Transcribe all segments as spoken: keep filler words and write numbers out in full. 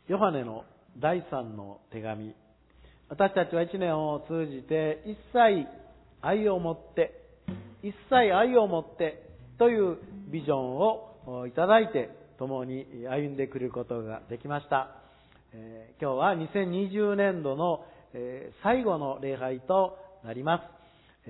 ヨハネのだいさんの手紙。私たちは一年を通じて一切愛を持って、一切愛を持ってというビジョンをいただいて共に歩んでくることができました。えー、今日はにせんにじゅうねんどの、えー、最後の礼拝となります。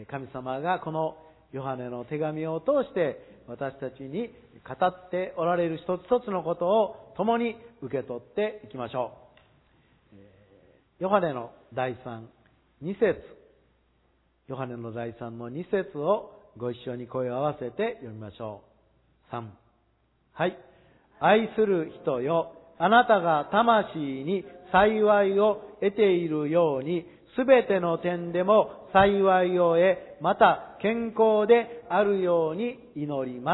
神様がこのヨハネの手紙を通して私たちに語っておられる一つ一つのことを共に受け取っていきましょう。ヨハネのだいさん、に節、ヨハネのだいさんのに節をご一緒に声を合わせて読みましょう。さん、はい。愛する人よ、あなたが魂に幸いを得ているように、すべての点でも幸いを得、また健康であるように祈ります。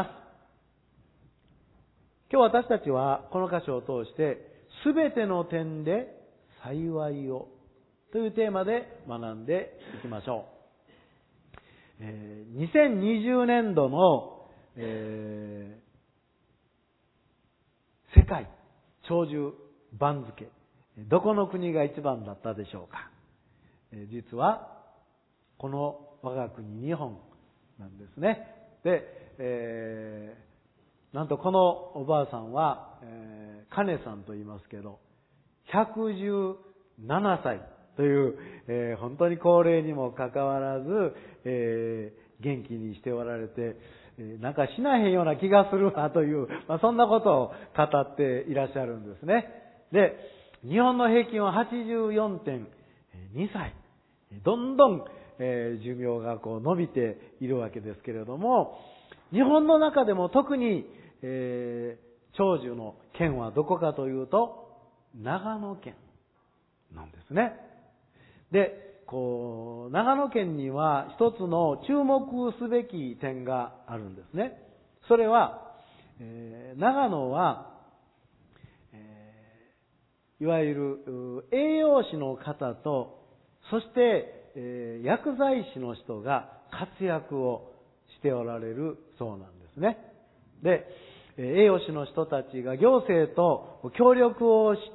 今日私たちはこの箇所を通して、すべての点で幸いをというテーマで学んでいきましょう。えー、にせんにじゅうねんどの、えー、世界長寿番付、どこの国が一番だったでしょうか。実はこの我が国日本なんですね。で、えー、なんとこのおばあさんは、えー、金さんと言いますけどひゃくじゅうななさいという、えー、本当に高齢にもかかわらず、えー、元気にしておられて、えー、なんかしなへんような気がするわという、まあ、そんなことを語っていらっしゃるんですね。で、日本の平均は はちじゅうよんてんにさい。どんどん、えー、寿命がこう伸びているわけですけれども、日本の中でも特に、えー、長寿の県はどこかというと、長野県なんですね。で、こう、長野県には一つの注目すべき点があるんですね。それは、えー、長野は、いわゆる栄養士の方と、そして、えー、薬剤師の人が活躍をしておられるそうなんですね。で、栄養士の人たちが行政と協力をして、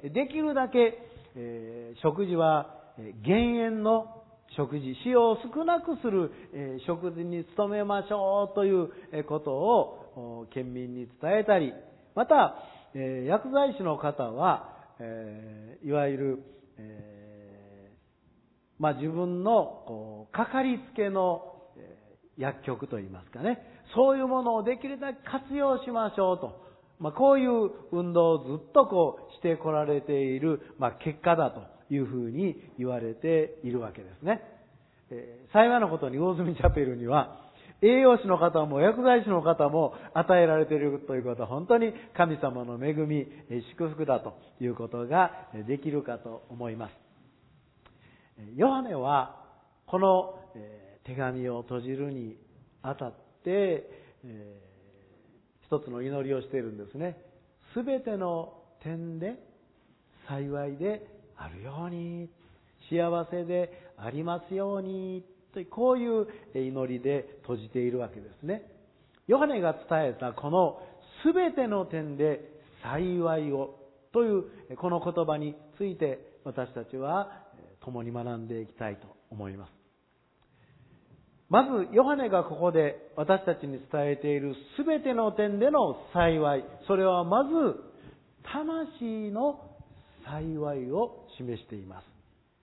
できるだけ、えー、食事は減塩の食事、塩を少なくする、えー、食事に努めましょうということを県民に伝えたり、また、えー、薬剤師の方は、えー、いわゆる、えー、まあ、自分のこうかかりつけの、えー、薬局といいますかね、そういうものをできるだけ活用しましょうと、まあ、こういう運動をずっとこうしてこられている、まあ、結果だというふうに言われているわけですね。えー、幸いなことに魚住チャペルには栄養士の方も薬剤師の方も与えられているということは本当に神様の恵み、祝福だということができるかと思います。ヨハネはこの手紙を閉じるにあたって一つの祈りをしているんですね。すべての点で幸いであるように、幸せでありますように、こういう祈りで閉じているわけですね。ヨハネが伝えたこのすべての点で幸いをというこの言葉について私たちは共に学んでいきたいと思います。まずヨハネがここで私たちに伝えているすべての点での幸い、それはまず魂の幸いを示しています。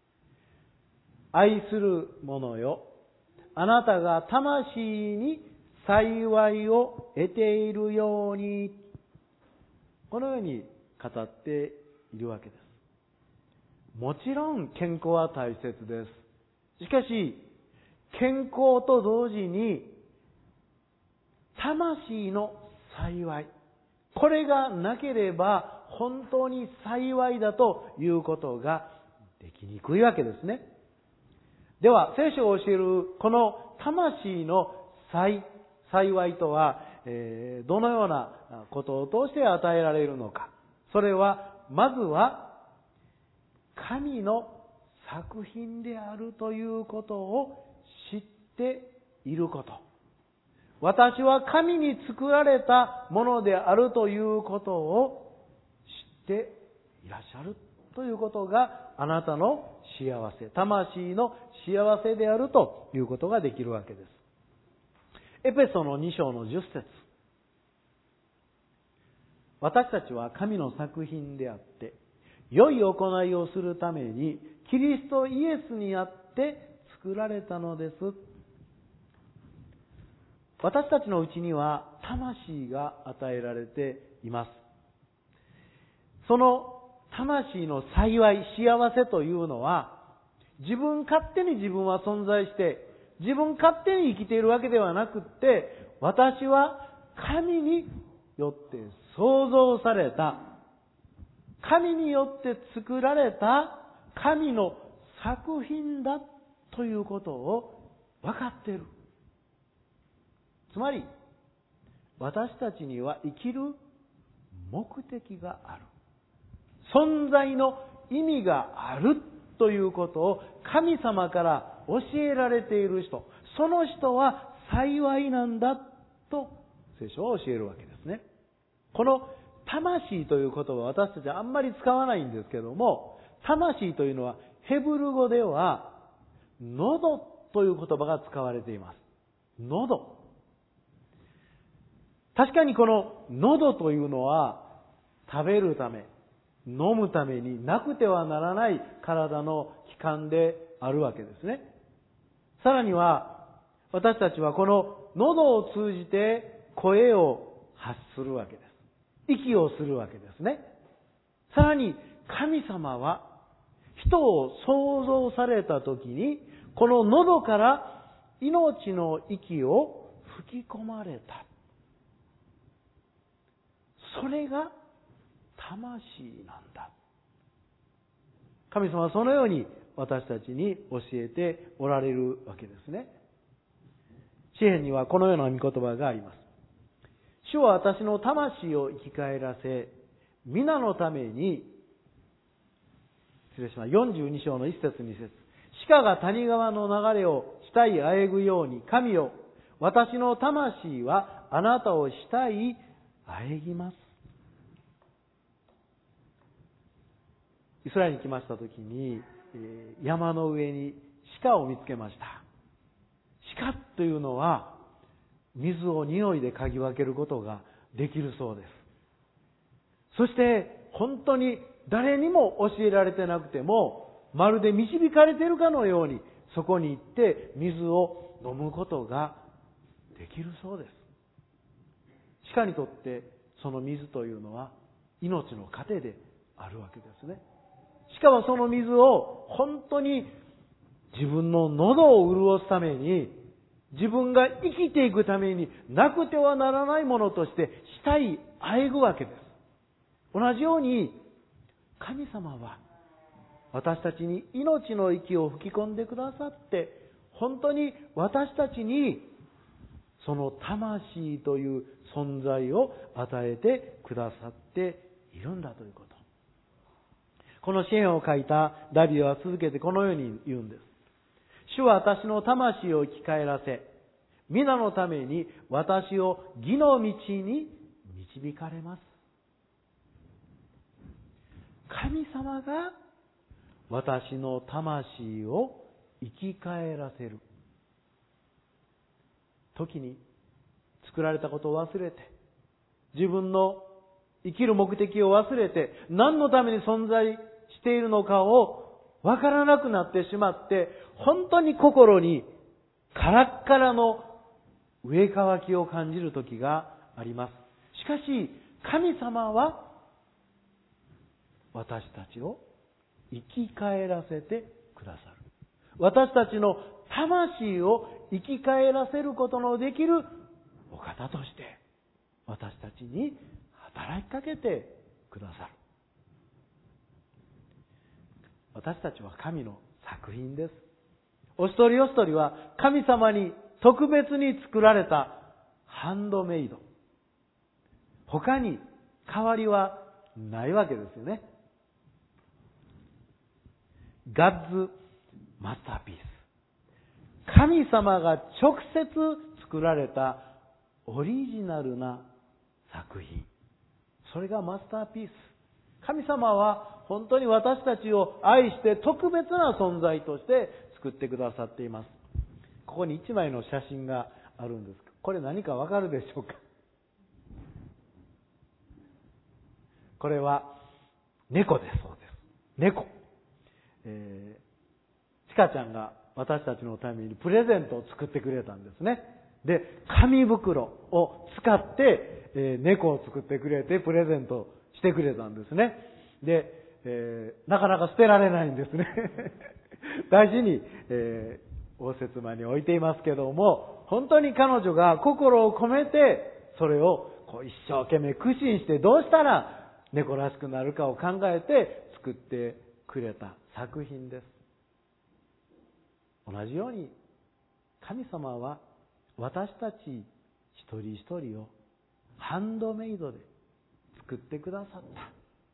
愛する者よ、あなたが魂に幸いを得ているように、このように語っているわけです。もちろん健康は大切です。しかし健康と同時に魂の幸い、これがなければ本当に幸いだということができにくいわけですね。では、聖書を教えるこの魂の幸いとは、えー、どのようなことを通して与えられるのか。それは、まずは、神の作品であるということを知っていること。私は神に作られたものであるということを知っていらっしゃるということがあなたの幸せ、魂の幸せであるということができるわけです。エペソのに章のじゅっ節。私たちは神の作品であって、良い行いをするためにキリストイエスにあって作られたのです。私たちのうちには魂が与えられています。その魂の幸い、幸せというのは、自分勝手に自分は存在して、自分勝手に生きているわけではなくって、私は神によって創造された、神によって作られた神の作品だということを分かっている。つまり、私たちには生きる目的がある。存在の意味があるということを神様から教えられている人、その人は幸いなんだと聖書は教えるわけですね。この魂という言葉は私たちはあんまり使わないんですけども、魂というのはヘブル語では喉という言葉が使われています。喉。確かにこの喉というのは食べるため、飲むためになくてはならない体の器官であるわけですね。さらには私たちはこの喉を通じて声を発するわけです。息をするわけですね。さらに神様は人を創造されたときにこの喉から命の息を吹き込まれた。それが魂なんだ。神様はそのように私たちに教えておられるわけですね。詩編にはこのような御言葉があります。主は私の魂を生き返らせ、皆のために、失礼します。よんじゅうに章のいち節に節。鹿が谷川の流れをしたいあえぐように、神よ、私の魂はあなたをしたいあえぎます。イスラエルに来ましたときに、山の上に鹿を見つけました。鹿というのは、水を匂いで嗅ぎ分けることができるそうです。そして本当に誰にも教えられてなくても、まるで導かれているかのようにそこに行って水を飲むことができるそうです。鹿にとってその水というのは命の糧であるわけですね。鹿はその水を本当に自分の喉を潤すために、自分が生きていくためになくてはならないものとしてしたいあえぐわけです。同じように神様は私たちに命の息を吹き込んでくださって、本当に私たちにその魂という存在を与えてくださっているんだということ。この詩篇を書いたダビデは続けてこのように言うんです。主は私の魂を生き返らせ、皆のために私を義の道に導かれます。神様が私の魂を生き返らせる。時に作られたことを忘れて、自分の生きる目的を忘れて、何のために存在しているのかをわからなくなってしまって、本当に心にカラッカラの上乾きを感じる時があります。しかし、神様は私たちを生き返らせてくださる。私たちの魂を生き返らせることのできるお方として、私たちに働きかけてくださる。私たちは神の作品です。お一人お一人は神様に特別に作られたハンドメイド。他に代わりはないわけですよね。God's masterpiece。神様が直接作られたオリジナルな作品。それがマスターピース。神様は本当に私たちを愛して特別な存在として作ってくださっています。ここに一枚の写真があるんです。これ何かわかるでしょうか？これは猫です。そうです。猫。えー、ちかちゃんが私たちのためにプレゼントを作ってくれたんですね。で、紙袋を使って、えー、猫を作ってくれてプレゼントしてくれたんですね。で、えー、なかなか捨てられないんですね。大事に、えー、応接間に置いていますけども、本当に彼女が心を込めて、それをこう一生懸命苦心してどうしたら猫らしくなるかを考えて作ってくれた作品です。同じように神様は私たち一人一人をハンドメイドで作ってくださった。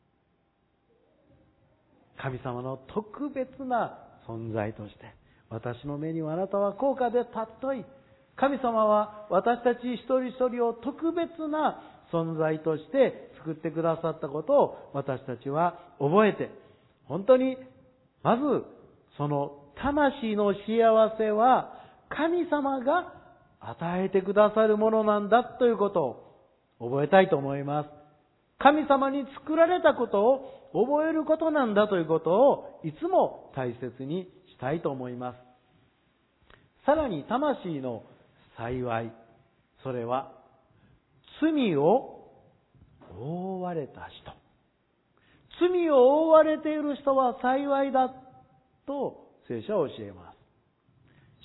神様の特別な存在として、私の目にはあなたは高価で尊い。神様は私たち一人一人を特別な存在として作ってくださったことを私たちは覚えて、本当にまずその魂の幸せは神様が与えてくださるものなんだということを覚えたいと思います。神様に作られたことを覚えることなんだということをいつも大切にしたいと思います。さらに魂の幸い、それは罪を覆われた人。罪を覆われている人は幸いだと聖書は教えます。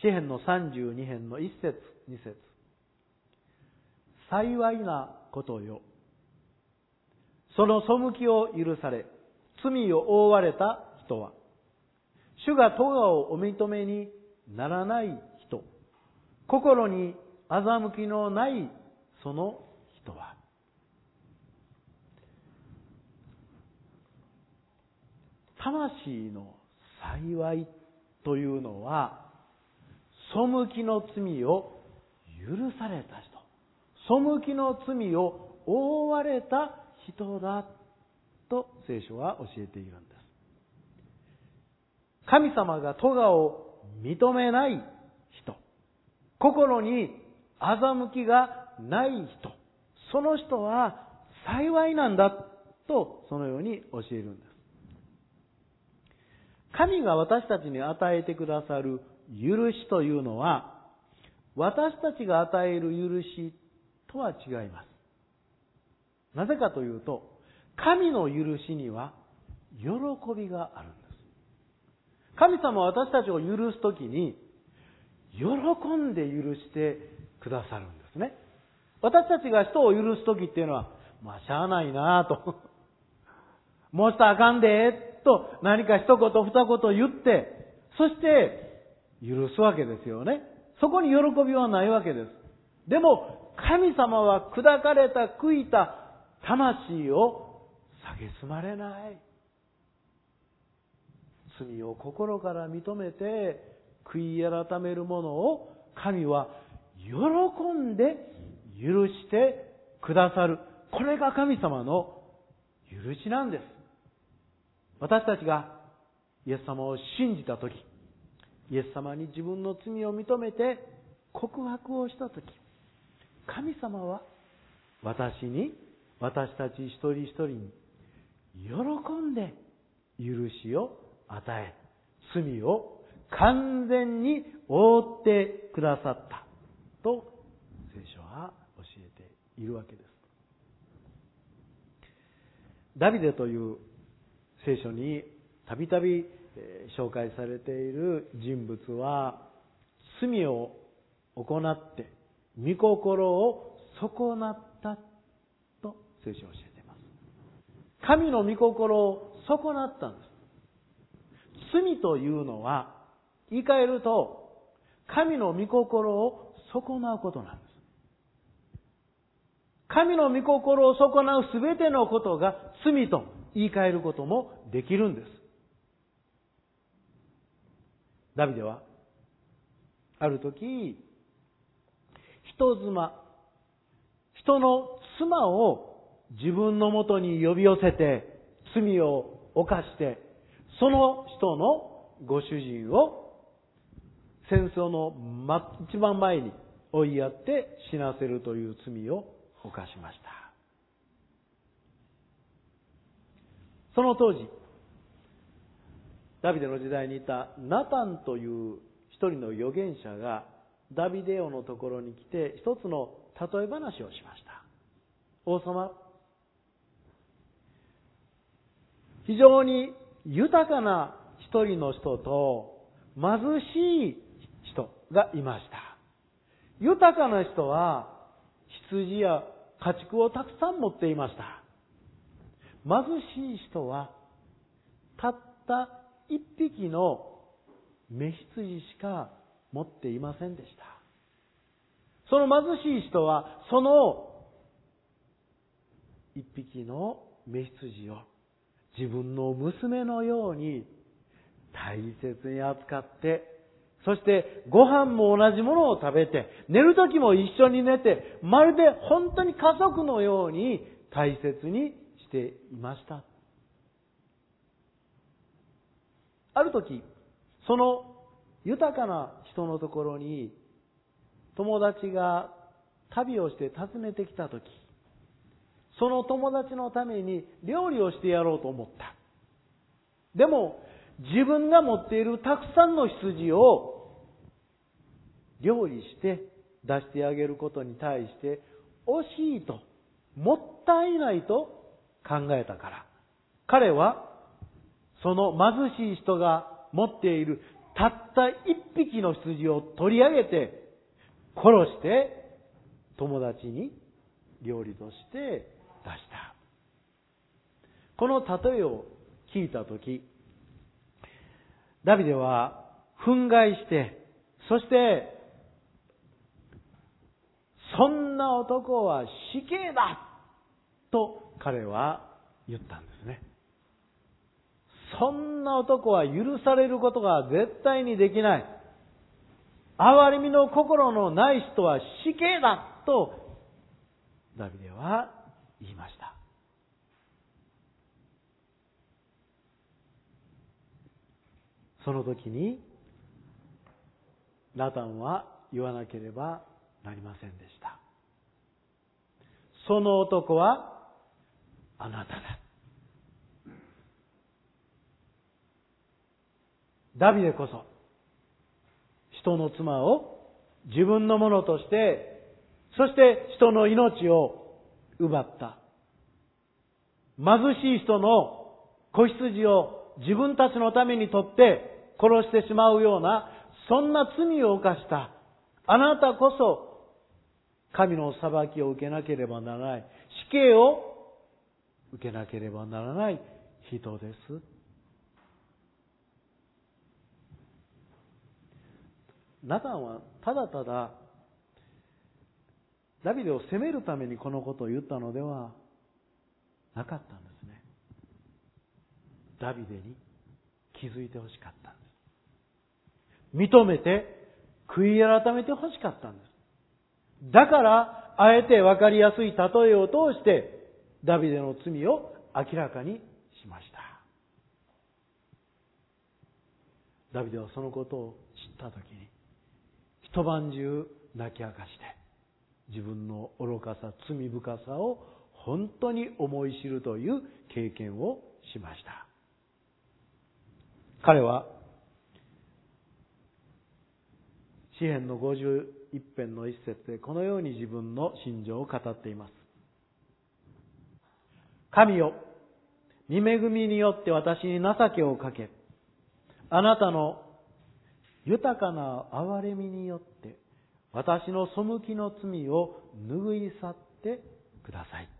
詩編のさんじゅうに編のいっ節に節。幸いなことよ。その背きを許され、罪を覆われた人は、主が咎をお認めにならない人、心に欺きのないその人は、魂の幸いというのは、背きの罪を許された人、背きの罪を覆われた人だと聖書は教えているんです。神様が咎を認めない人、心に欺きがない人、その人は幸いなんだとそのように教えるんです。神が私たちに与えてくださる許しというのは、私たちが与える許しとは違います。なぜかというと、神の許しには喜びがあるんです。神様は私たちを許すときに、喜んで許してくださるんですね。私たちが人を許すときっていうのは、まあ、しゃあないなぁと。もうしたらあかんで、と何か一言二言言って、そして許すわけですよね。そこに喜びはないわけです。でも、神様は砕かれた、悔いた魂を蔑まれない。罪を心から認めて、悔い改めるものを神は喜んで許してくださる。これが神様の許しなんです。私たちがイエス様を信じたとき、イエス様に自分の罪を認めて告白をしたとき、神様は私に、私たち一人一人に喜んで許しを与え、罪を完全に覆ってくださったと聖書は教えているわけです。ダビデという聖書にたびたび紹介されている人物は、罪を行って御心を損なったと聖書は教えています。神の御心を損なったんです。罪というのは言い換えると神の御心を損なうことなんです。神の御心を損なうすべてのことが罪と言い換えることもできるんです。ダビデはある時、人妻、人の妻を自分のもとに呼び寄せて罪を犯して、その人のご主人を戦争の一番前に追いやって死なせるという罪を犯しました。その当時、ダビデの時代にいたナタンという一人の預言者がダビデ王のところに来て一つの例え話をしました。王様、非常に豊かな一人の人と貧しい人がいました。豊かな人は羊や家畜をたくさん持っていました。貧しい人はたった一匹の雌羊しか持っていませんでした。その貧しい人はその一匹の雌羊を自分の娘のように大切に扱って、そしてご飯も同じものを食べて、寝る時も一緒に寝て、まるで本当に家族のように大切にしていました。ある時、その豊かな人のところに友達が旅をして訪ねてきた時、その友達のために料理をしてやろうと思った。でも自分が持っているたくさんの羊を料理して出してあげることに対して惜しいと、もったいないと考えたから、彼はその貧しい人が持っているたった一匹の羊を取り上げて殺して友達に料理として出した。この例えを聞いたとき、ダビデは憤慨して、そしてそんな男は死刑だと彼は言ったんですね。そんな男は許されることが絶対にできない。憐れみの心のない人は死刑だとダビデは言いました。その時にナタンは言わなければなりませんでした。その男はあなただ。ダビデこそ人の妻を自分のものとして、そして人の命を奪った。貧しい人の子羊を自分たちのためにとって殺してしまうような、そんな罪を犯したあなたこそ神の裁きを受けなければならない、死刑を受けなければならない人です。ナタンはただただダビデを責めるためにこのことを言ったのではなかったんですね。ダビデに気づいてほしかったんです。認めて悔い改めてほしかったんです。だからあえて分かりやすい例えを通してダビデの罪を明らかにしました。ダビデはそのことを知ったときに一晩中泣き明かして自分の愚かさ、罪深さを本当に思い知るという経験をしました。彼は詩編のごじゅういっ編の一節でこのように自分の心情を語っています。神よ、御恵みによって私に情けをかけ、あなたの豊かな憐れみによって私の背きの罪を拭い去ってください。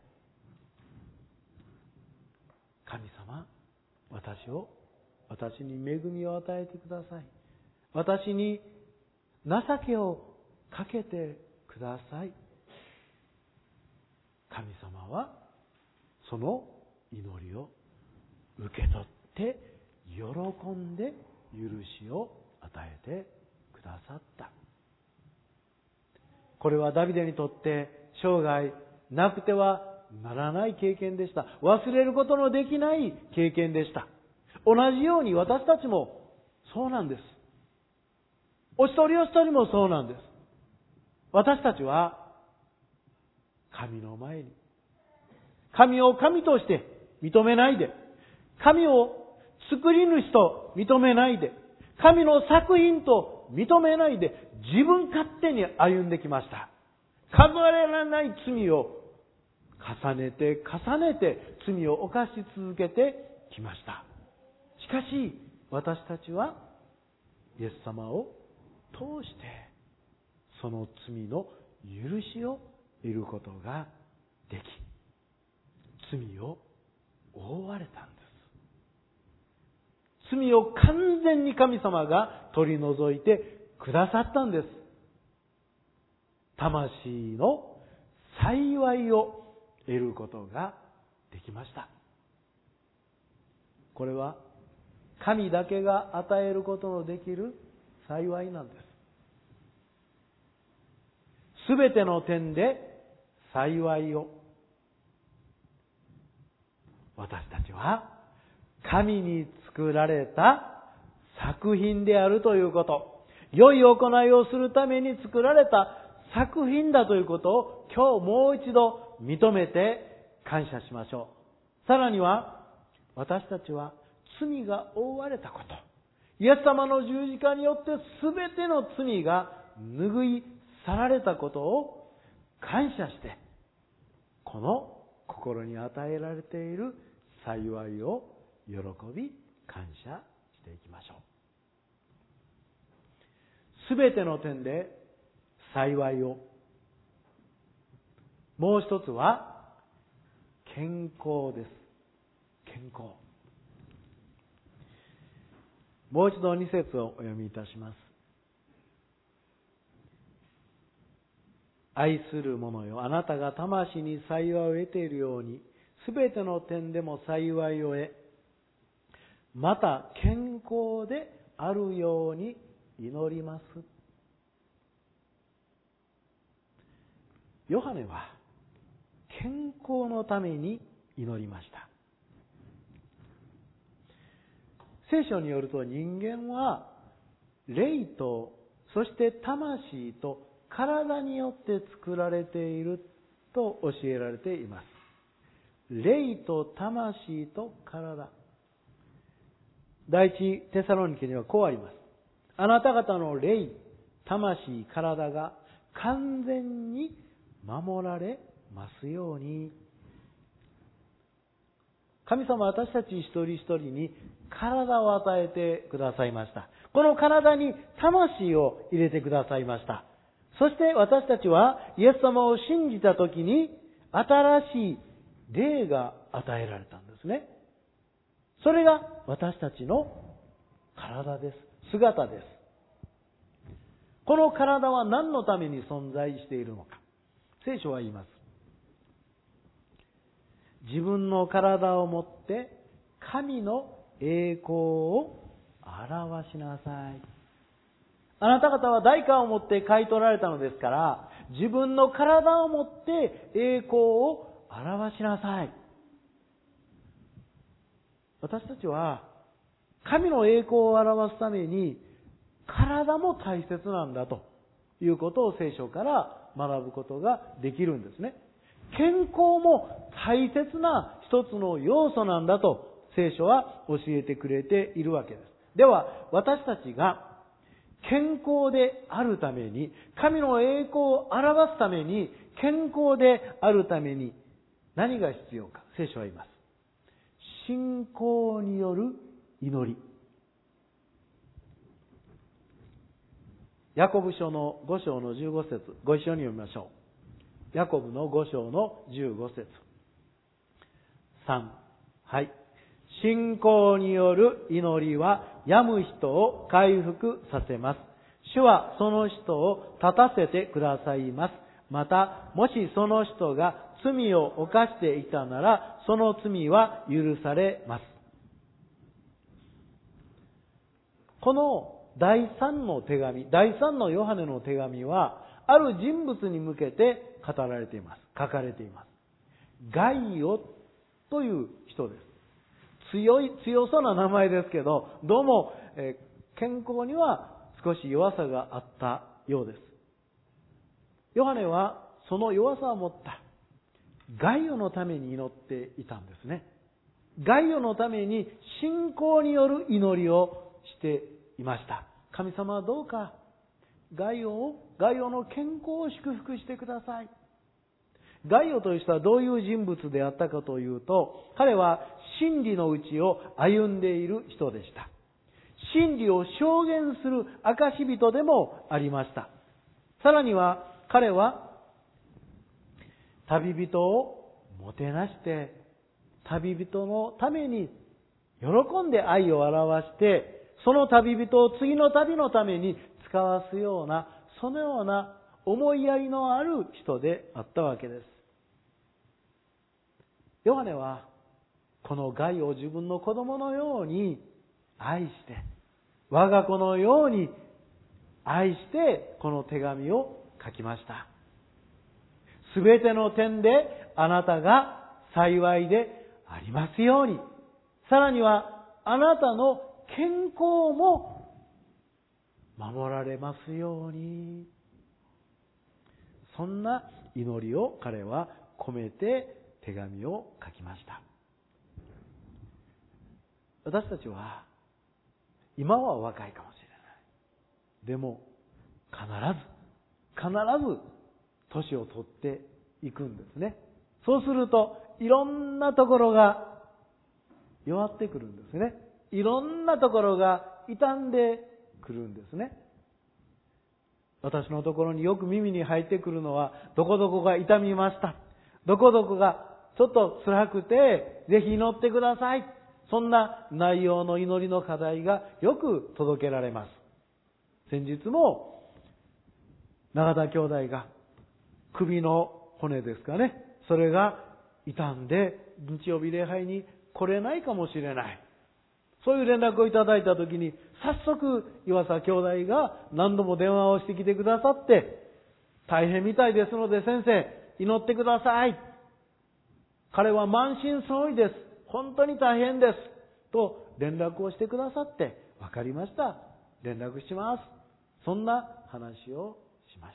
神様、私を、私に恵みを与えてください。私に情けをかけてください。神様はその祈りを受け取って喜んで許しを与えてくださった。これはダビデにとって生涯なくてはならない経験でした。忘れることのできない経験でした。同じように私たちもそうなんです。お一人お一人もそうなんです。私たちは神の前に、神を神として認めないで、神を作り主と認めないで、神の作品と認めないで、自分勝手に歩んできました。数えられない罪を重ねて重ねて罪を犯し続けてきました。しかし私たちはイエス様を通してその罪の許しを得ることができ、罪を覆われたんです。罪を完全に神様が取り除いてくださったんです。魂の幸いを得ることができました。これは神だけが与えることのできる幸いなんです。すべての点で幸いを、私たちは神に作られた作品であるということ、良い行いをするために作られた作品だということを今日もう一度認めて感謝しましょう。さらには私たちは罪が覆われたこと、イエス様の十字架によって全ての罪が拭い去られたことを感謝して、この心に与えられている幸いを喜び感謝していきましょう。すべての点で幸いを。もう一つは健康です。健康。もう一度二節をお読みいたします。愛する者よ、あなたが魂に幸いを得ているように、すべての点でも幸いを得、また健康であるように祈ります。ヨハネは健康のために祈りました。聖書によると人間は霊とそして魂と体によって作られていると教えられています。霊と魂と体。第一テサロニケにはこうあります。あなた方の霊、魂、体が完全に守られますように。神様は私たち一人一人に体を与えてくださいました。この体に魂を入れてくださいました。そして私たちはイエス様を信じたときに新しい霊が与えられたんですね。それが私たちの体です。姿です。この体は何のために存在しているのか。聖書は言います。自分の体をもって神の栄光を表しなさい。あなた方は代価をもって買い取られたのですから、自分の体をもって栄光を表しなさい。私たちは神の栄光を表すために体も大切なんだということを聖書から学ぶことができるんですね。健康も大切な一つの要素なんだと聖書は教えてくれているわけです。では私たちが健康であるために、神の栄光を表すために、健康であるために何が必要か、聖書は言います。信仰による祈り。ヤコブ書のご章のじゅうご節、ご一緒に読みましょう。ヤコブのご章のじゅうご節。さん。はい。信仰による祈りは病む人を回復させます。主はその人を立たせてくださいます。また、もしその人が罪を犯していたなら、その罪は許されます。この第三の手紙、第三のヨハネの手紙は、ある人物に向けて語られています。書かれています。 ガイオという人です。強い、強そうな名前ですけど、どうも、えー、健康には少し弱さがあったようです。ヨハネはその弱さを持ったガイオのために祈っていたんですね。ガイオのために信仰による祈りをしていました。神様はどうかガイオを、ガイオの健康を祝福してください。ガイオという人はどういう人物であったかというと、彼は真理の道を歩んでいる人でした。真理を証言する証人でもありました。さらには彼は旅人をもてなして、旅人のために喜んで愛を表して、その旅人を次の旅のために使わすような、そのような思いやりのある人であったわけです。ヨハネはこのガイを自分の子供のように愛して、我が子のように愛してこの手紙を書きました。すべての点であなたが幸いでありますように、さらにはあなたの健康も守られますように、そんな祈りを彼は込めて手紙を書きました。私たちは今は若いかもしれない。でも必ず必ず年を取っていくんですね。そうするといろんなところが弱ってくるんですね。いろんなところが傷んでくるんですね。私のところによく耳に入ってくるのは、どこどこが痛みました。どこどこがちょっと辛くて、ぜひ祈ってください。そんな内容の祈りの課題がよく届けられます。先日も、永田兄弟が首の骨ですかね。それが傷んで、日曜日礼拝に来れないかもしれない。そういう連絡をいただいたときに、早速岩佐兄弟が何度も電話をしてきてくださって、大変みたいですので先生、祈ってください。彼は満身創痍です。本当に大変です。と連絡をしてくださって、わかりました。連絡します。そんな話をしました。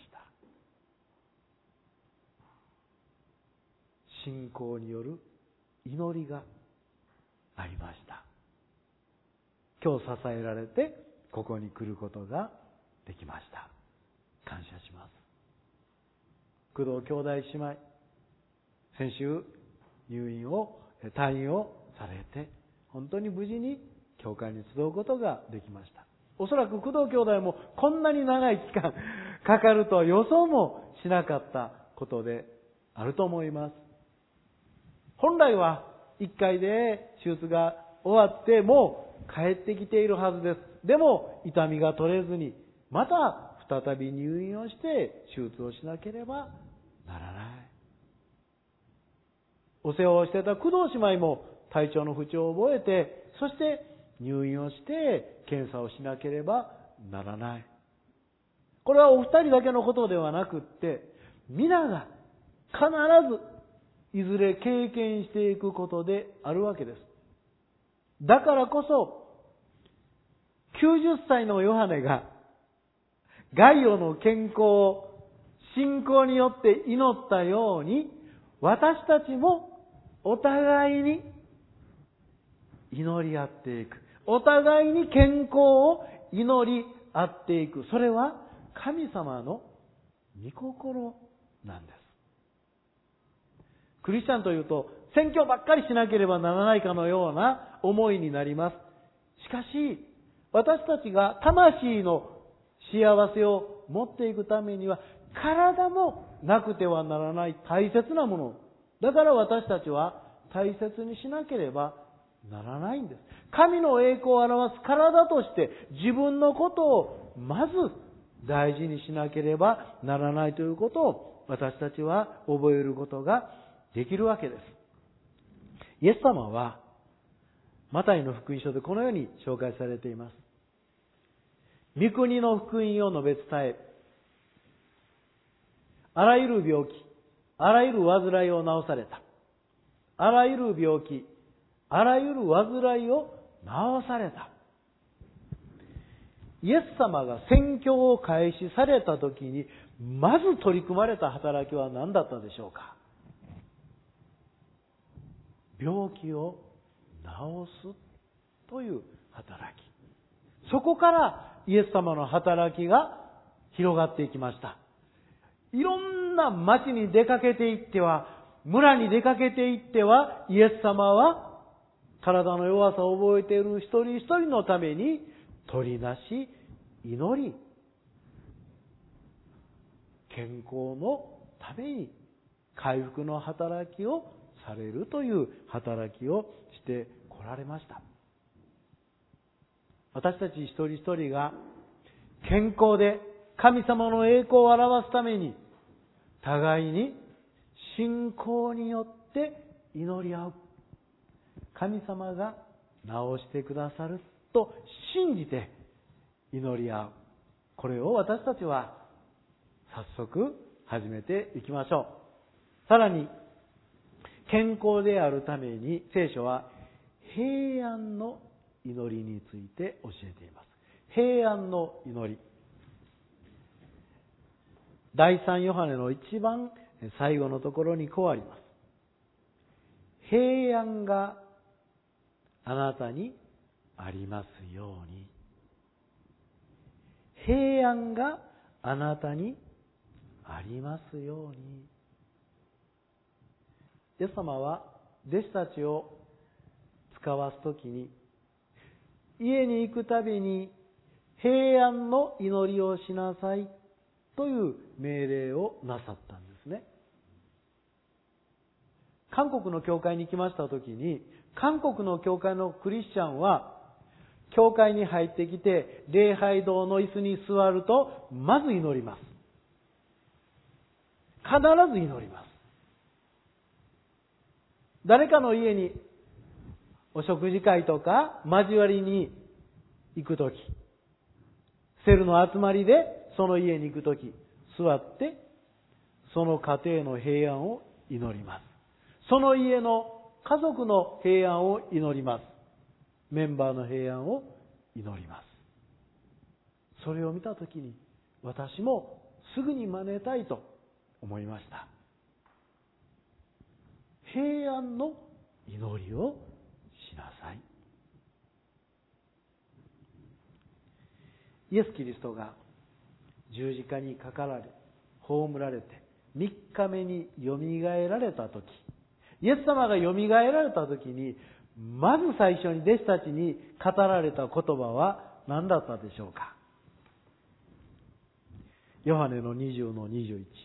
信仰による祈りがありました。今日支えられてここに来ることができました。感謝します。工藤兄弟姉妹、先週入院を退院をされて、本当に無事に教会に集うことができました。おそらく工藤兄弟もこんなに長い期間かかるとは予想もしなかったことであると思います。本来はいっかいで手術が終わってもう帰ってきているはずです。でも痛みが取れずにまた再び入院をして手術をしなければならない。お世話をしてた工藤姉妹も体調の不調を覚えて、そして入院をして検査をしなければならない。これはお二人だけのことではなくって、皆が必ずいずれ経験していくことであるわけです。だからこそ、きゅうじゅっさいのヨハネがガイオの健康を信仰によって祈ったように、私たちもお互いに祈り合っていく。お互いに健康を祈り合っていく。それは神様の御心なんです。クリスチャンというと宣教ばっかりしなければならないかのような思いになります。しかし、私たちが魂の幸せを持っていくためには、体もなくてはならない大切なもの。だから私たちは大切にしなければならないんです。神の栄光を表す体として自分のことをまず大事にしなければならないということを私たちは覚えることができるわけです。イエス様はマタイの福音書でこのように紹介されています。御国の福音を述べ伝え、あらゆる病気、あらゆる患いを治された。 あらゆる病気、あらゆる患いを治された。イエス様が宣教を開始された時に、まず取り組まれた働きは何だったでしょうか。病気を治すという働き。そこからイエス様の働きが広がっていきました。いろんな町に出かけていっては、村に出かけていっては、イエス様は体の弱さを覚えている一人一人のために取りなし、祈り、健康のために回復の働きをされるという働きをしてこられました。私たち一人一人が健康で神様の栄光を表すために、互いに信仰によって祈り合う。神様が治してくださると信じて祈り合う。これを私たちは早速始めていきましょう。さらに、健康であるために聖書は平安の祈りについて教えています。平安の祈り。第三ヨハネの一番最後のところにこうあります。平安があなたにありますように。平安があなたにありますように。イエス様は弟子たちを使わすときに、家に行くたびに平安の祈りをしなさいという命令をなさったんですね。韓国の教会に来ましたときに、韓国の教会のクリスチャンは、教会に入ってきて礼拝堂の椅子に座るとまず祈ります。必ず祈ります。誰かの家にお食事会とか交わりに行くとき、セルの集まりでその家に行くとき、座ってその家庭の平安を祈ります。その家の家族の平安を祈ります。メンバーの平安を祈ります。それを見たときに、私もすぐに真似たいと思いました。平安の祈りをしなさい。イエス・キリストが十字架にかかられ、葬られて、三日目によみがえられたとき、イエス様がよみがえられたときに、まず最初に弟子たちに語られた言葉は何だったでしょうか。ヨハネのにじゅうのにじゅういち。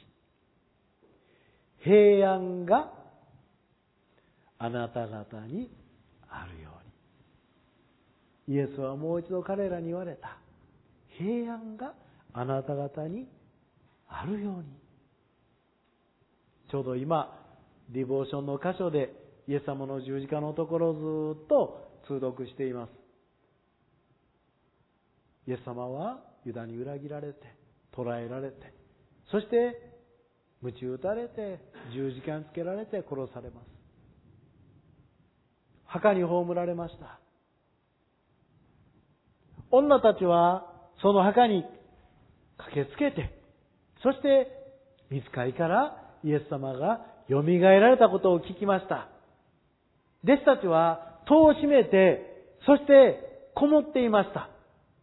平安があなた方にあるように。イエスはもう一度彼らに言われた。平安があなた方にあるように。ちょうど今、ディボーションの箇所でイエス様の十字架のところをずっと通読しています。イエス様はユダに裏切られて、捕らえられて、そして鞭打たれて、十字架につけられて殺されます。墓に葬られました。女たちはその墓に駆けつけて、そして御使いからイエス様が蘇られたことを聞きました。弟子たちは戸を閉めて、そしてこもっていました。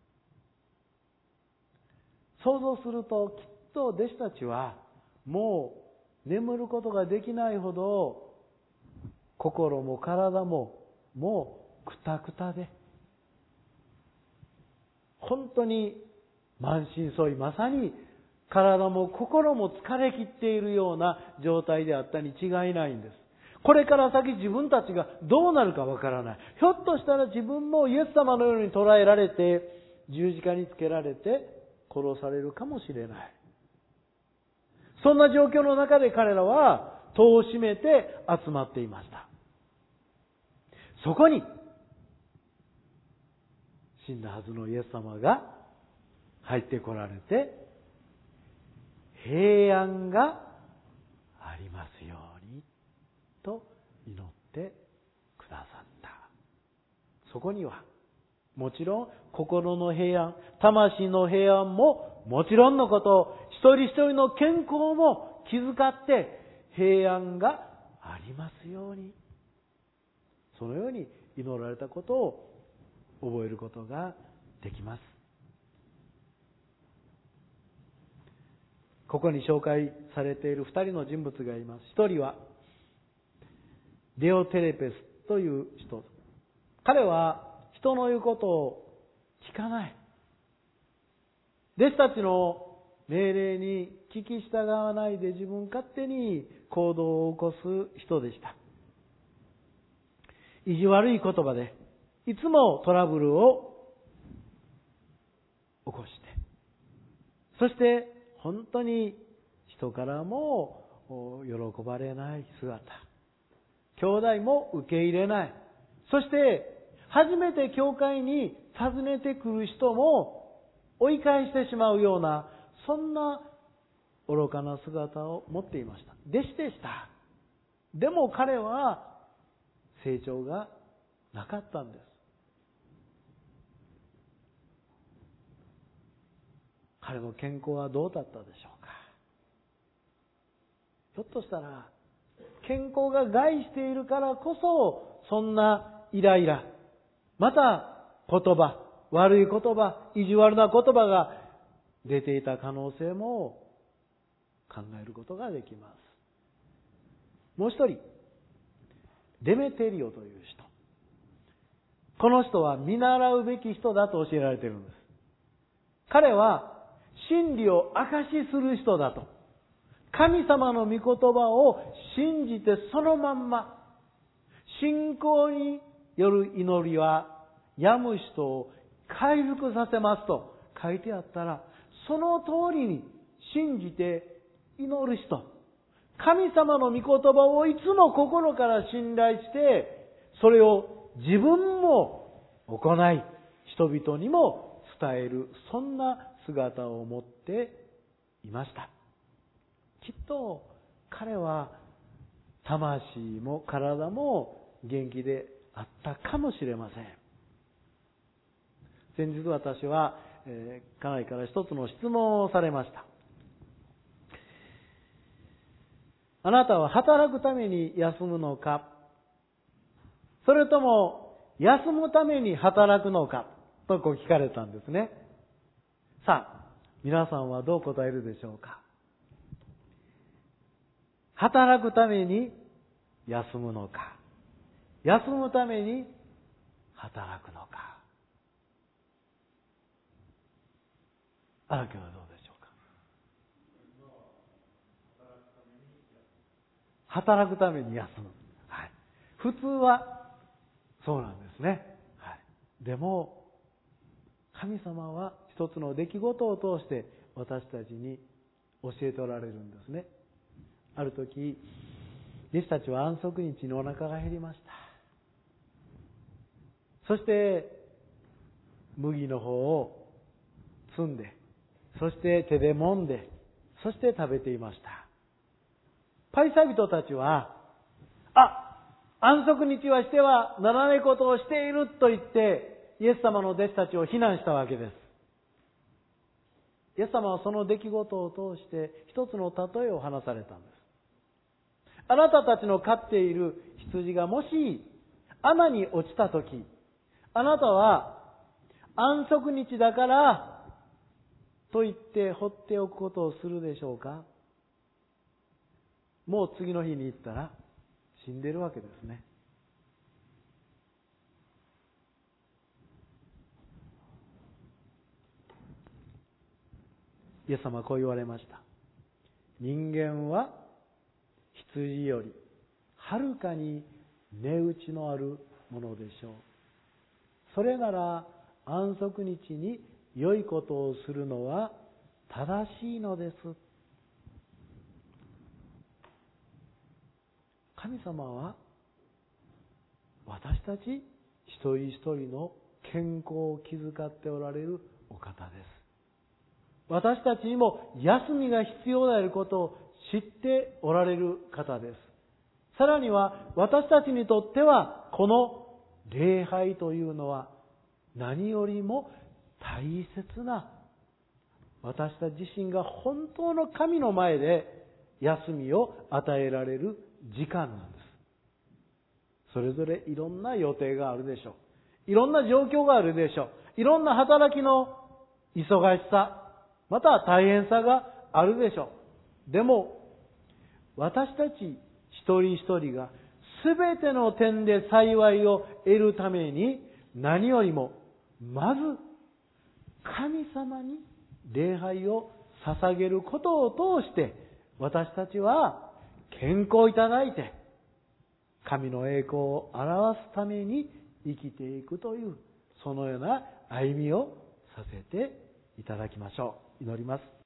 想像すると、きっと弟子たちはもう眠ることができないほど、心も体ももうくたくたで、本当に満身創痍、まさに体も心も疲れ切っているような状態であったに違いないんです。これから先自分たちがどうなるかわからない。ひょっとしたら自分もイエス様のように捕らえられて、十字架につけられて殺されるかもしれない。そんな状況の中で彼らは戸を閉めて集まっていました。そこに死んだはずのイエス様が入ってこられて、平安がありますようにと祈ってくださった。そこにはもちろん心の平安、魂の平安ももちろんのこと、一人一人の健康も気遣って平安がありますように、そのように祈られたことを覚えることができます。ここに紹介されている二人の人物がいます。一人はデオテレペスという人。彼は人の言うことを聞かない。弟子たちの命令に聞き従わないで自分勝手に行動を起こす人でした。意地悪い言葉でいつもトラブルを起こして、そして本当に人からも喜ばれない姿、兄弟も受け入れない、そして初めて教会に訪ねてくる人も追い返してしまうような、そんな愚かな姿を持っていました。弟子でした。でも彼は成長がなかったんです。彼の健康はどうだったでしょうか。ひょっとしたら健康が害しているからこそ、そんなイライラ、また言葉、悪い言葉、意地悪な言葉が出ていた可能性も考えることができます。もう一人、デメテリオという人。この人は見習うべき人だと教えられているんです。彼は真理を証しする人だと。神様の御言葉を信じてそのまんま、信仰による祈りは病む人を回復させますと書いてあったら、その通りに信じて祈る人、神様の御言葉をいつも心から信頼して、それを自分も行い、人々にも伝える、そんな姿を持っていました。きっと彼は魂も体も元気であったかもしれません。先日私は、えー、家内から一つの質問をされました。あなたは働くために休むのか、それとも休むために働くのかとこう聞かれたんですね。さあ、皆さんはどう答えるでしょうか。働くために休むのか、休むために働くのか。荒木はどうでしょうか。働くために休む。はい。普通はそうなんですね。はい。でも神様は一つの出来事を通して私たちに教えておられるんですね。ある時、弟子たちは安息日にお腹が減りました。そして麦の方を摘んで、そして手で揉んで、そして食べていました。パリサイ人たちは、あ、安息日はしてはならないことをしていると言って、イエス様の弟子たちを非難したわけです。イエス様はその出来事を通して一つの例えを話されたんです。あなたたちの飼っている羊がもし穴に落ちたとき、あなたは安息日だからと言って放っておくことをするでしょうか。もう次の日に行ったら死んでるわけですね。イエス様はこう言われました。人間は羊よりはるかに値打ちのあるものでしょう。それなら安息日に良いことをするのは正しいのです。神様は私たち一人一人の健康を気遣っておられるお方です。私たちにも休みが必要であることを知っておられる方です。 さらには私たちにとってはこの礼拝というのは何よりも大切な、私たち自身が本当の神の前で休みを与えられる時間なんです。それぞれいろんな予定があるでしょう。いろんな状況があるでしょう。いろんな働きの忙しさ、または大変さがあるでしょう。でも、私たち一人一人がすべての点で幸いを得るために、何よりも、まず、神様に礼拝を捧げることを通して、私たちは健康いただいて、神の栄光を表すために生きていくという、そのような歩みをさせていただきましょう。祈ります。